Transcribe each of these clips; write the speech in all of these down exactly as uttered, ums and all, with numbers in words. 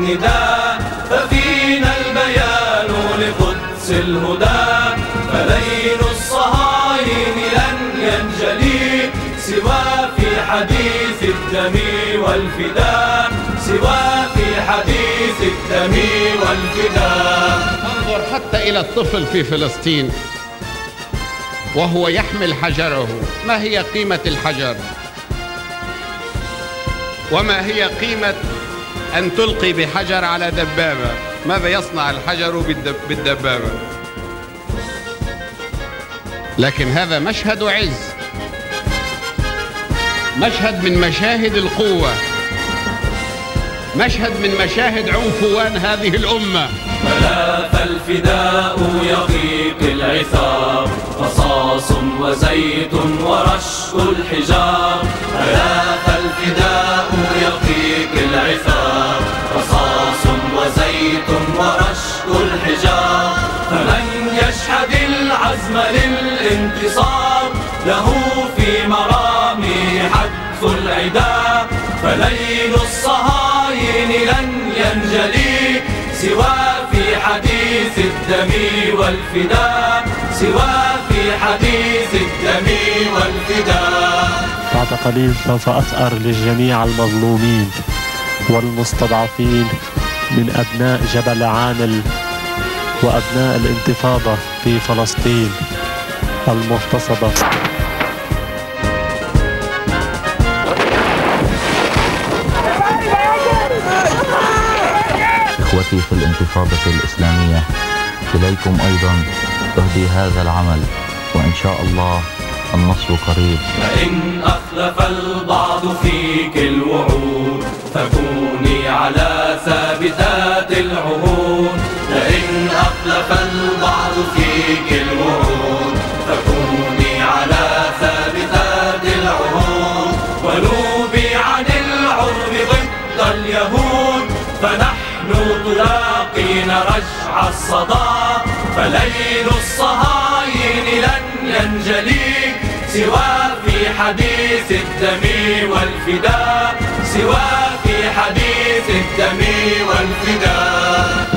النداء، ففينا البيان لقدس الهدى، فليل الصهاين لن ينجلي سوى في حديث الدم والفداء، سوى في حديث الدم والفداء. انظر حتى إلى الطفل في فلسطين وهو يحمل حجره، ما هي قيمة الحجر؟ وما هي قيمة أن تلقي بحجر على دبابة؟ ماذا يصنع الحجر بالدبابة؟ لكن هذا مشهد عز، مشهد من مشاهد القوة، مشهد من مشاهد عنفوان هذه الأمة. فلا فالفداء يقيق العثار، رصاص وزيت ورشق الحجار. فلا فالفداء يقيق العثار، رصاص وزيت ورشق الحجار. فمن يشهد العزم للانتصار، له في مرامي حتف العدا. فليل الصهاين لن ينجلي سوى في حديث الدم والفداء، سوى في حديث الدم والفداء. بعد قليل سوف أثأر لجميع المظلومين والمستضعفين من أبناء جبل عامل وأبناء الانتفاضة في فلسطين المغتصبة. إخوتي في الانتفاضة الإسلامية، إليكم أيضا أهدي هذا العمل، وإن شاء الله النصر قريب. فإن أخلف البعض فيك الوعود، فكوني على ثابتات العهود. فإن أخلف البعض فيك الوعود، فكوني على ثابتات العهود. ونوبي عن العرب ضد اليهود، فنحن تلاقين رجع الصدى. فليل الصهاين لن ينجلي سوى في حديث الدم والفداء، سوى في حديث الدم والفداء.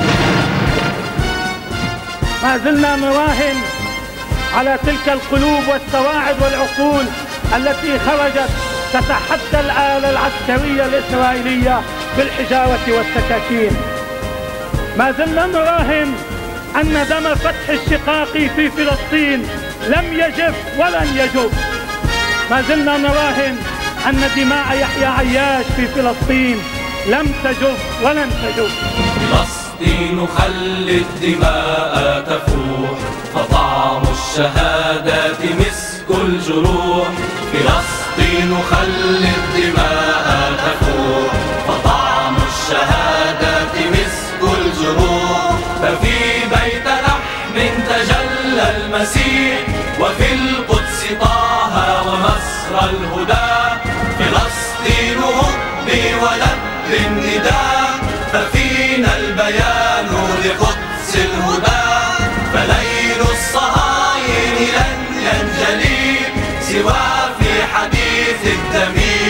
ما زلنا نراهن على تلك القلوب والسواعد والعقول التي خرجت تتحدى الآلة العسكرية الإسرائيلية بالحجارة والسكاكين. ما زلنا نراهن أن دم فتح الشقاق في فلسطين لم يجف ولن يجف. ما زلنا نراهن أن دماء يحيى عياش في فلسطين لم تجف ولن تجف. فلسطين خلي الدماء تفوح، فطعم الشهادات مسك الجروح. فلسطين خلي الدماء تفوح، فطعم الشهادات مسك الجروح. ففي بيت لحم تجلى المسيح، وفي القدس طه ومصر الهدى. فلسطين هبي ولب النداء، ففينا البيان لقدس الهدى. فليل الصهاين لن ينجلي سوى في حديث الدم